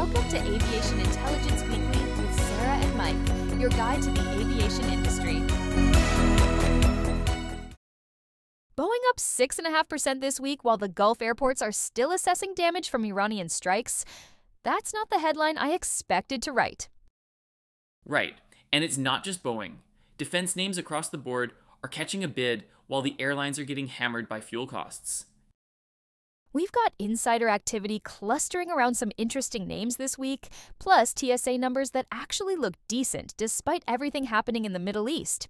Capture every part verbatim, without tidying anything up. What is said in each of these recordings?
Welcome to Aviation Intelligence Weekly with Sarah and Mike, your guide to the aviation industry. Boeing up six point five percent this week while the Gulf airports are still assessing damage from Iranian strikes. That's not the headline I expected to write. Right, and it's not just Boeing. Defense names across the board are catching a bid while the airlines are getting hammered by fuel costs. We've got insider activity clustering around some interesting names this week, plus T S A numbers that actually look decent despite everything happening in the Middle East.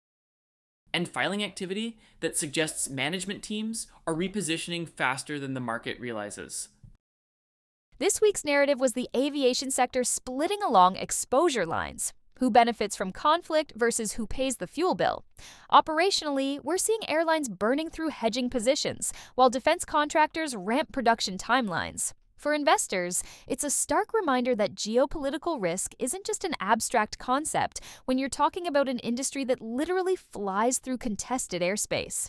And filing activity that suggests management teams are repositioning faster than the market realizes. This week's narrative was the aviation sector splitting along exposure lines. Who benefits from conflict versus who pays the fuel bill. Operationally, we're seeing airlines burning through hedging positions, while defense contractors ramp production timelines. For investors, it's a stark reminder that geopolitical risk isn't just an abstract concept when you're talking about an industry that literally flies through contested airspace.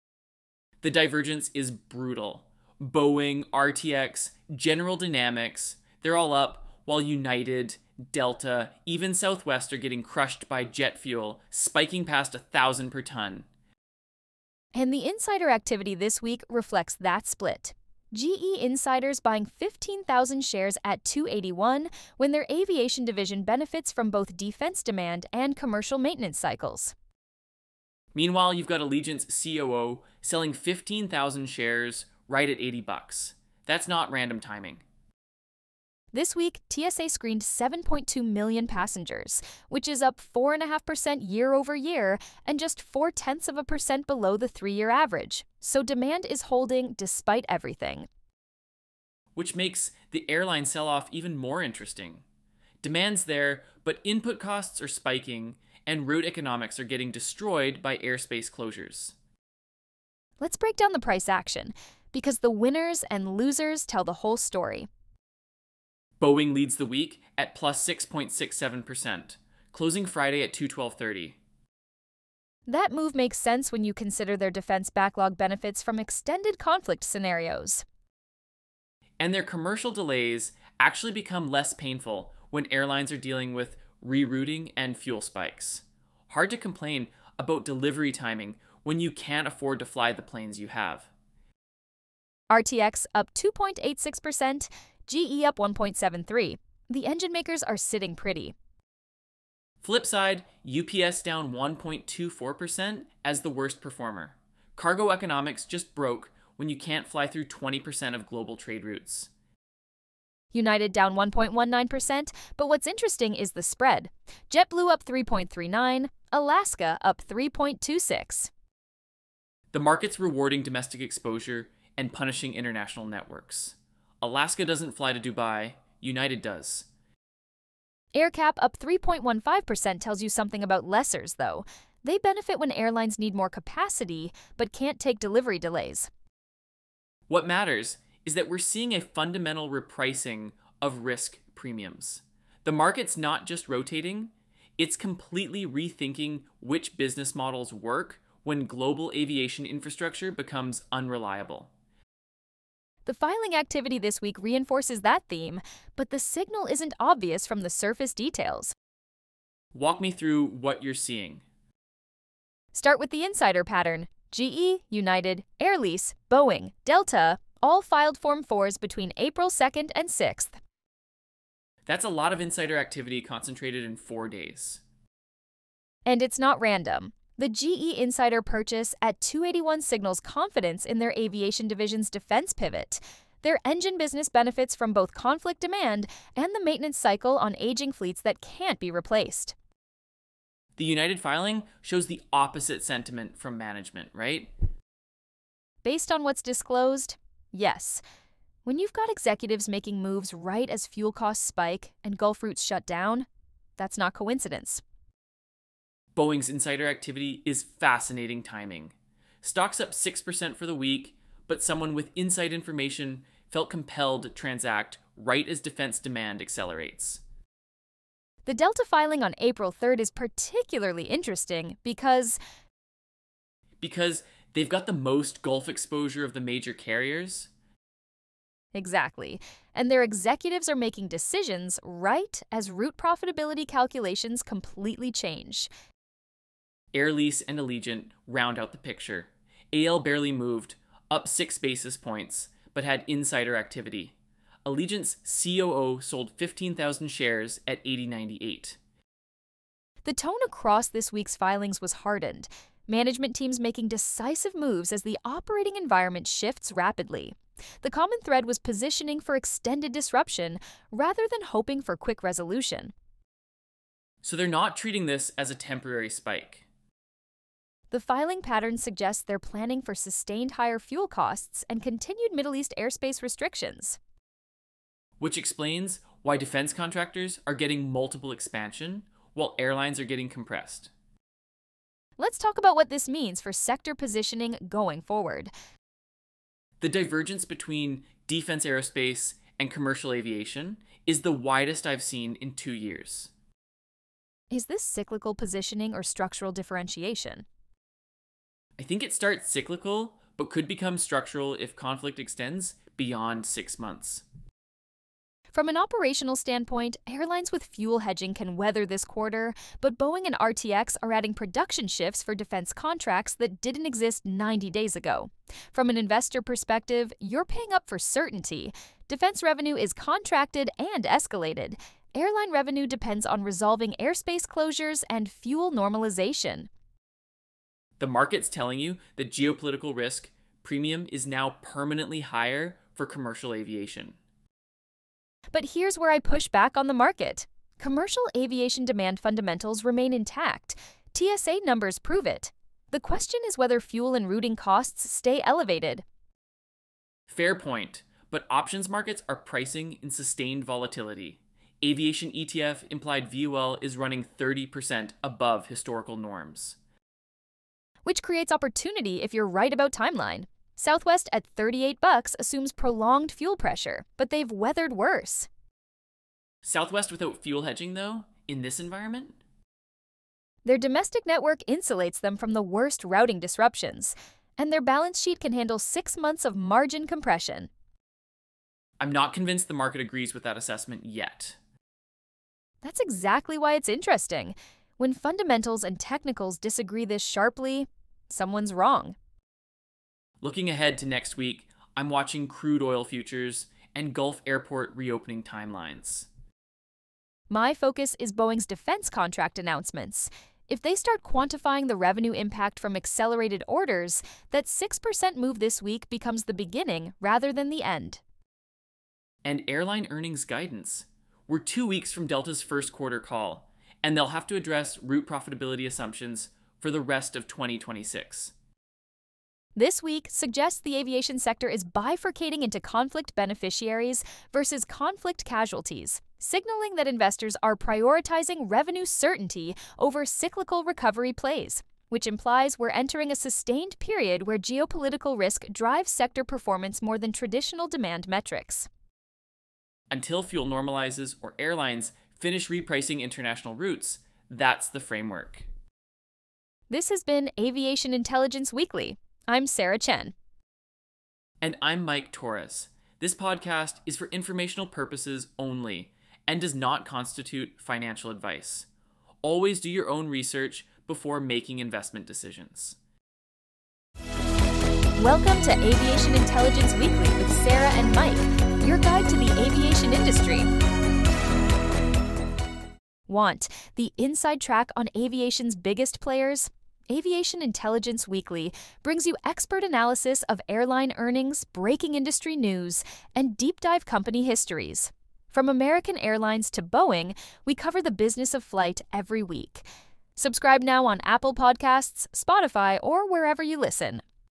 The divergence is brutal. Boeing, R T X, General Dynamics, they're all up, while United, Delta, even Southwest are getting crushed by jet fuel, spiking past a thousand per ton. And the insider activity this week reflects that split. G E insiders buying fifteen thousand shares at two eighty-one when their aviation division benefits from both defense demand and commercial maintenance cycles. Meanwhile, you've got Allegiant's C O O selling fifteen thousand shares right at eighty bucks. That's not random timing. This week, T S A screened seven point two million passengers, which is up four point five percent year over year and just four tenths of a percent below the three-year average. So demand is holding despite everything. Which makes the airline sell-off even more interesting. Demand's there, but input costs are spiking and route economics are getting destroyed by airspace closures. Let's break down the price action, because the winners and losers tell the whole story. Boeing leads the week at plus six point six seven percent, closing Friday at two twelve thirty. That move makes sense when you consider their defense backlog benefits from extended conflict scenarios. And their commercial delays actually become less painful when airlines are dealing with rerouting and fuel spikes. Hard to complain about delivery timing when you can't afford to fly the planes you have. R T X up two point eight six percent, G E up one point seven three. The engine makers are sitting pretty. Flip side, U P S down one point two four percent as the worst performer. Cargo economics just broke when you can't fly through twenty percent of global trade routes. United down one point one nine percent, but what's interesting is the spread. JetBlue up three point three nine, Alaska up three point two six. The market's rewarding domestic exposure and punishing international networks. Alaska doesn't fly to Dubai, United does. AerCap up three point one five percent tells you something about lessors, though. They benefit when airlines need more capacity, but can't take delivery delays. What matters is that we're seeing a fundamental repricing of risk premiums. The market's not just rotating, it's completely rethinking which business models work when global aviation infrastructure becomes unreliable. The filing activity this week reinforces that theme, but the signal isn't obvious from the surface details. Walk me through what you're seeing. Start with the insider pattern. G E, United, Air Lease, Boeing, Delta, all filed Form fours between April second and sixth. That's a lot of insider activity concentrated in four days. And it's not random. The G E insider purchase at two eighty-one signals confidence in their aviation division's defense pivot. Their engine business benefits from both conflict demand and the maintenance cycle on aging fleets that can't be replaced. The United filing shows the opposite sentiment from management, right? Based on what's disclosed, yes. When you've got executives making moves right as fuel costs spike and Gulf routes shut down, that's not coincidence. Boeing's insider activity is fascinating timing. Stocks up six percent for the week, but someone with inside information felt compelled to transact right as defense demand accelerates. The Delta filing on April third is particularly interesting because... Because they've got the most Gulf exposure of the major carriers. Exactly. And their executives are making decisions right as route profitability calculations completely change. Air Lease and Allegiant round out the picture. A L barely moved, up six basis points, but had insider activity. Allegiant's C O O sold fifteen thousand shares at eighty ninety-eight. The tone across this week's filings was hardened. Management teams making decisive moves as the operating environment shifts rapidly. The common thread was positioning for extended disruption rather than hoping for quick resolution. So they're not treating this as a temporary spike. The filing pattern suggests they're planning for sustained higher fuel costs and continued Middle East airspace restrictions. Which explains why defense contractors are getting multiple expansion while airlines are getting compressed. Let's talk about what this means for sector positioning going forward. The divergence between defense aerospace and commercial aviation is the widest I've seen in two years. Is this cyclical positioning or structural differentiation? I think it starts cyclical, but could become structural if conflict extends beyond six months. From an operational standpoint, airlines with fuel hedging can weather this quarter, but Boeing and R T X are adding production shifts for defense contracts that didn't exist ninety days ago. From an investor perspective, you're paying up for certainty. Defense revenue is contracted and escalated. Airline revenue depends on resolving airspace closures and fuel normalization. The market's telling you that geopolitical risk premium is now permanently higher for commercial aviation. But here's where I push back on the market. Commercial aviation demand fundamentals remain intact. T S A numbers prove it. The question is whether fuel and routing costs stay elevated. Fair point, but options markets are pricing in sustained volatility. Aviation E T F implied V U L is running thirty percent above historical norms. Which creates opportunity if you're right about timeline. Southwest at thirty-eight bucks assumes prolonged fuel pressure, but they've weathered worse. Southwest without fuel hedging, though, in this environment? Their domestic network insulates them from the worst routing disruptions, and their balance sheet can handle six months of margin compression. I'm not convinced the market agrees with that assessment yet. That's exactly why it's interesting. When fundamentals and technicals disagree this sharply, someone's wrong. Looking ahead to next week, I'm watching crude oil futures and Gulf airport reopening timelines. My focus is Boeing's defense contract announcements. If they start quantifying the revenue impact from accelerated orders, that six percent move this week becomes the beginning rather than the end. And airline earnings guidance. We're two weeks from Delta's first quarter call, and they'll have to address route profitability assumptions for the rest of twenty twenty-six. This week suggests the aviation sector is bifurcating into conflict beneficiaries versus conflict casualties, signaling that investors are prioritizing revenue certainty over cyclical recovery plays, which implies we're entering a sustained period where geopolitical risk drives sector performance more than traditional demand metrics. Until fuel normalizes or airlines finish repricing international routes, that's the framework. This has been Aviation Intelligence Weekly. I'm Sarah Chen. And I'm Mike Torres. This podcast is for informational purposes only and does not constitute financial advice. Always do your own research before making investment decisions. Welcome to Aviation Intelligence Weekly with Sarah and Mike, your guide to the aviation industry. Want the inside track on aviation's biggest players? Aviation Intelligence Weekly brings you expert analysis of airline earnings, breaking industry news, and deep dive company histories. From American Airlines to Boeing, we cover the business of flight every week. Subscribe now on Apple Podcasts, Spotify, or wherever you listen.